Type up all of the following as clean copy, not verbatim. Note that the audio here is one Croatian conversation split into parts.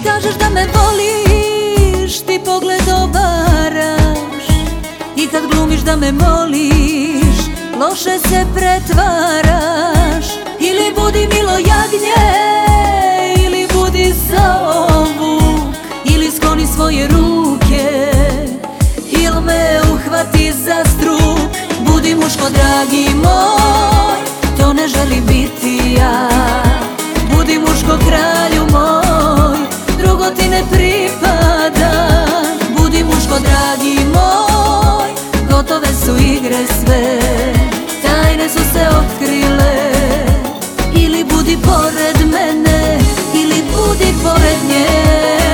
kažeš da me voliš, ti pogled obaraš. I kad glumiš da me moliš, loše se pretvaraš. Ili budi milo jagnje, ili budi zaovuk, ili skloni svoje ruke, il me uhvati za struk. Budi muško dragi moj, to ne želi biti ja. Budi muško kralju moj, drugo ti ne pripada. Budi muško dragi moj, gotove su igre sve, tajne su se otkrile. Ili budi pored mene, ili budi pored nje.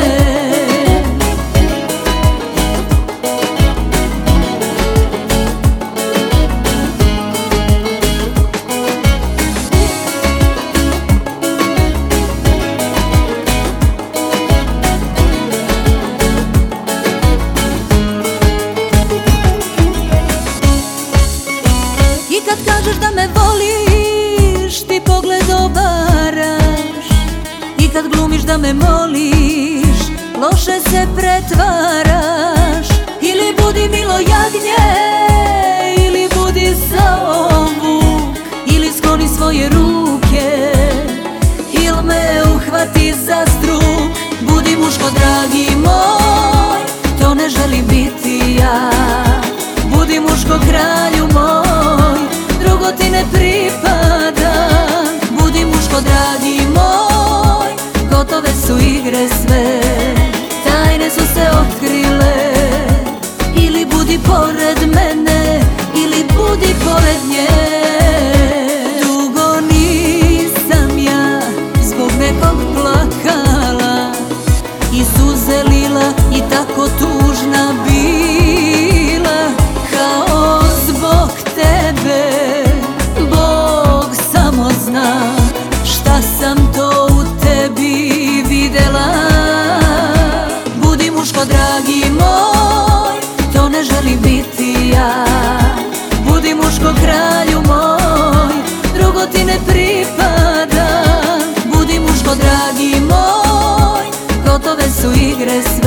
I kad kažeš da me voliš, ti pogled obaraš. I kad glumiš da me moliš, loše se pretvaraš. Ili budi milo jagnje, ili budi zaovuk, ili skloni svoje ruke, il me uhvati za struk. Budi muško dragi moj, to ne želi biti ja. Budi muško kralju moj, drugo ti ne pripada. Budi muško dragi moj, gotove su igre sve, tajne su se otkrile. Ili budi pored mene, ili budi pored nje. Dugo nisam ja zbog nekog plakala i suze lila i tako tužna bila. Kao zbog tebe, Bog samo zna šta sam to u tebi videla. Budi muško dragi moj, to ne želi biti ja. Budi muško kralju moj, drugo ti ne pripada. Budi muško dragi moj, gotove su igre